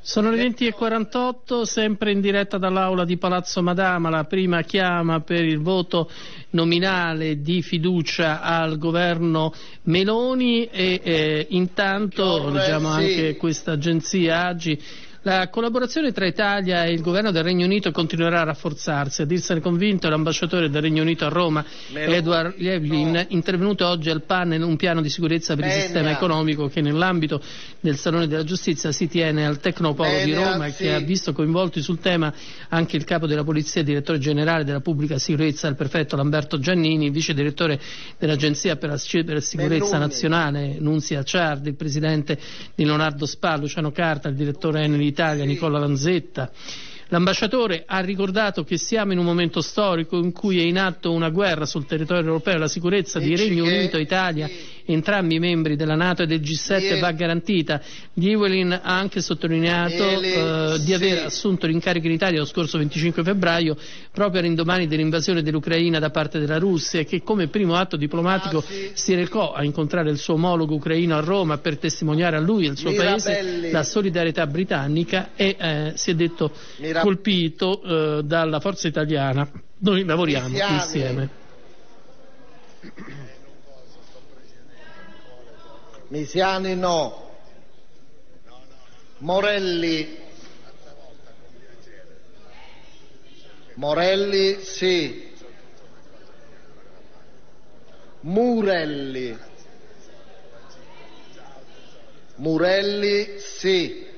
Sono le 20:48, sempre in diretta dall'aula di Palazzo Madama, la prima chiama per il voto nominale di fiducia al governo Meloni e intanto leggiamo anche questa agenzia AGI. La collaborazione tra Italia e il governo del Regno Unito continuerà a rafforzarsi. A dirsene convinto è l'ambasciatore del Regno Unito a Roma, Edward Llewellyn, intervenuto oggi al panel Un piano di sicurezza per il sistema economico che nell'ambito del Salone della Giustizia si tiene al Tecnopolo di Roma e che ha visto coinvolti sul tema anche il capo della Polizia, direttore generale della Pubblica Sicurezza, il prefetto Lamberto Giannini, il vice direttore dell'Agenzia per la Sicurezza Nazionale Nunzia Ciardi, il presidente di Leonardo Spa, Luciano Carta, il direttore Enel Italia Nicola Lanzetta. L'ambasciatore ha ricordato che siamo in un momento storico in cui è in atto una guerra sul territorio europeo. La sicurezza di Regno Unito e Italia, entrambi membri della NATO e del G7, va garantita. Llewellyn ha anche sottolineato di aver assunto l'incarico in Italia lo scorso 25 febbraio, proprio all'indomani dell'invasione dell'Ucraina da parte della Russia, e che come primo atto diplomatico si recò a incontrare il suo omologo ucraino a Roma per testimoniare a lui e al suo paese la solidarietà britannica e si è detto colpito dalla forza italiana. Noi lavoriamo insieme. Misiani no. Morelli. Morelli sì. Murelli. Murelli sì.